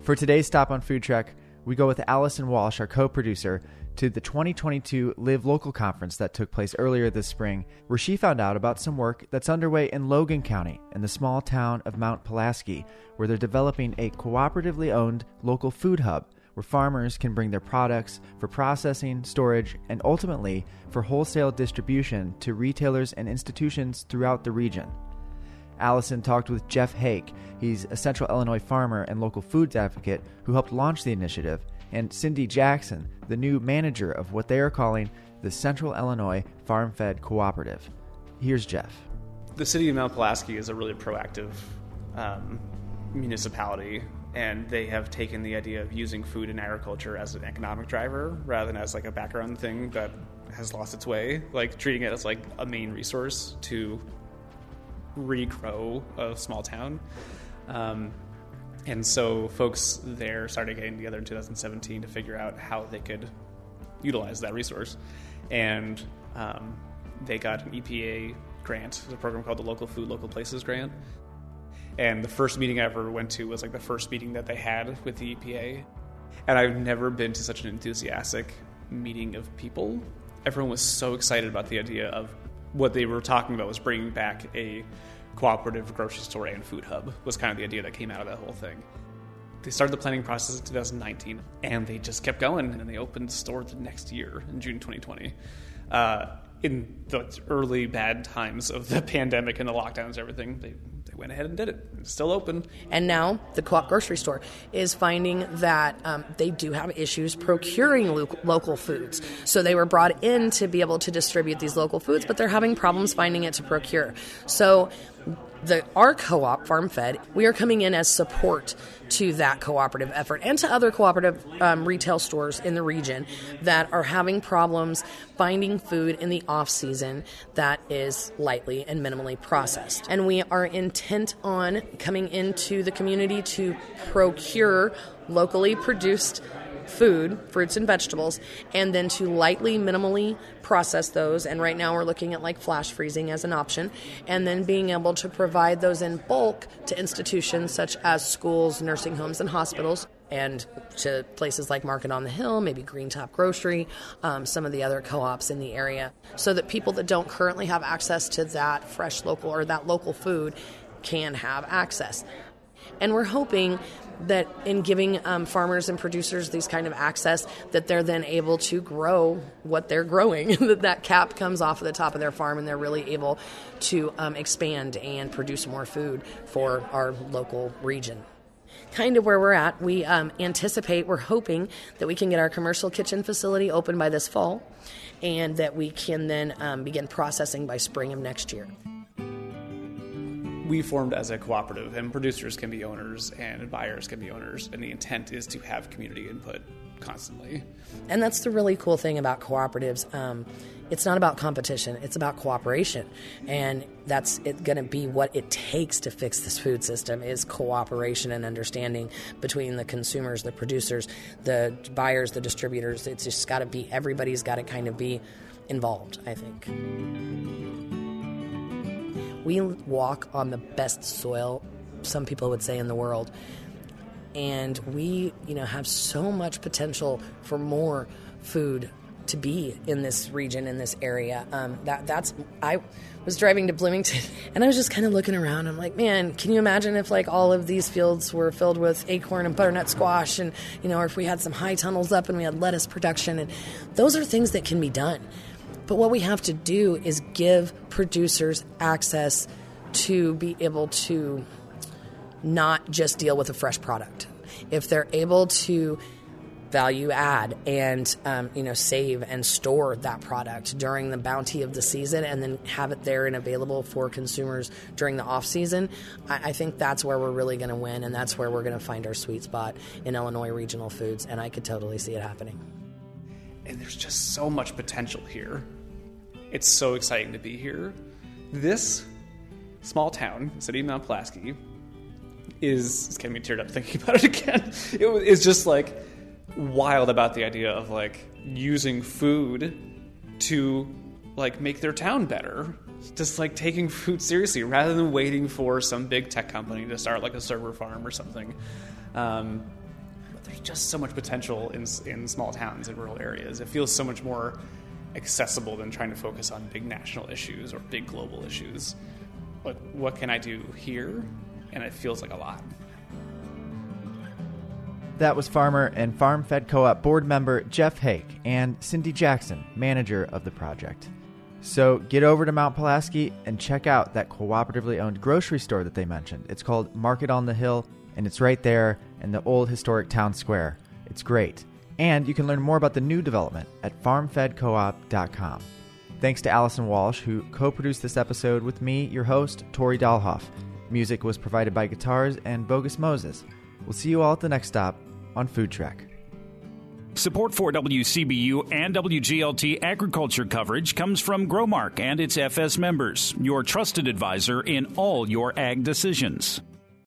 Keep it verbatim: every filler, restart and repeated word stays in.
For today's stop on Food Trek, we go with Allison Walsh, our co-producer, to the twenty twenty-two Live Local Conference that took place earlier this spring, where she found out about some work that's underway in Logan County in the small town of Mount Pulaski, where they're developing a cooperatively owned local food hub where farmers can bring their products for processing, storage, and ultimately for wholesale distribution to retailers and institutions throughout the region. Allison talked with Jeff Hake. He's a Central Illinois farmer and local foods advocate who helped launch the initiative, and Cindy Jackson, the new manager of what they are calling the Central Illinois Farm-Fed Cooperative. Here's Jeff. The city of Mount Pulaski is a really proactive um, municipality, and they have taken the idea of using food and agriculture as an economic driver rather than as like a background thing that has lost its way, like treating it as like a main resource to regrow a small town. Um, and so folks there started getting together in two thousand seventeen to figure out how they could utilize that resource. And um, they got an E P A grant, a program called the Local Food, Local Places grant. And the first meeting I ever went to was like the first meeting that they had with the E P A. And I've never been to such an enthusiastic meeting of people. Everyone was so excited about the idea of what they were talking about was bringing back a cooperative grocery store and food hub was kind of the idea that came out of that whole thing. They started the planning process in two thousand nineteen, and they just kept going, and they opened the store the next year in June twenty twenty. Uh, in the early bad times of the pandemic and the lockdowns and everything, they, they went ahead and did it. It's still open. And now the co-op grocery store is finding that um, they do have issues procuring lo- local foods. So they were brought in to be able to distribute these local foods, but they're having problems finding it to procure. So the our co-op, Farm Fed, we are coming in as support to that cooperative effort and to other cooperative um, retail stores in the region that are having problems finding food in the off-season that is lightly and minimally processed. And we are intent on coming into the community to procure locally produced food, fruits and vegetables, and then to lightly, minimally process those. And right now we're looking at like flash freezing as an option, and then being able to provide those in bulk to institutions such as schools, nursing homes, and hospitals, and to places like Market on the Hill, maybe Green Top Grocery, um, some of the other co-ops in the area, so that people that don't currently have access to that fresh local or that local food can have access. And we're hoping that in giving um, farmers and producers these kind of access, that they're then able to grow what they're growing, that that cap comes off of the top of their farm and they're really able to um, expand and produce more food for our local region. Kind of where we're at, we um, anticipate, we're hoping that we can get our commercial kitchen facility open by this fall, and that we can then um, begin processing by spring of next year. We formed as a cooperative, and producers can be owners and buyers can be owners, and the intent is to have community input constantly. And that's the really cool thing about cooperatives. Um, it's not about competition, it's about cooperation. And that's going to be what it takes to fix this food system, is cooperation and understanding between the consumers, the producers, the buyers, the distributors. It's just got to be, everybody's got to kind of be involved, I think. We walk on the best soil, some people would say, in the world. And we, you know, have so much potential for more food to be in this region, in this area. Um, that that's I was driving to Bloomington, and I was just kind of looking around. I'm like, man, can you imagine if like all of these fields were filled with acorn and butternut squash, and you know, or if we had some high tunnels up and we had lettuce production, and those are things that can be done. But what we have to do is give producers access to be able to not just deal with a fresh product. If they're able to value add and um, you know, save and store that product during the bounty of the season, and then have it there and available for consumers during the off season, I, I think that's where we're really going to win, and that's where we're going to find our sweet spot in Illinois regional foods, and I could totally see it happening. And there's just so much potential here. It's so exciting to be here. This small town, city of Mount Pulaski, is, it's getting me teared up thinking about it again. It is just like wild about the idea of like using food to like make their town better. Just like taking food seriously rather than waiting for some big tech company to start like a server farm or something. Um, but there's just so much potential in in small towns and rural areas. It feels so much more accessible than trying to focus on big national issues or big global issues. But what can I do here? And it feels like a lot. That was farmer and farm-fed co-op board member Jeff Hake and Cindy Jackson, manager of the project. So get over to Mount Pulaski and check out that cooperatively owned grocery store that they mentioned. It's called Market on the Hill, and it's right there in the old historic town square. It's great. And you can learn more about the new development at farm fed co op dot com. Thanks to Allison Walsh, who co-produced this episode with me, your host, Tori Dahlhoff. Music was provided by Guitars and Bogus Moses. We'll see you all at the next stop on Food Trek. Support for W C B U and W G L T agriculture coverage comes from Growmark and its F S members, your trusted advisor in all your ag decisions.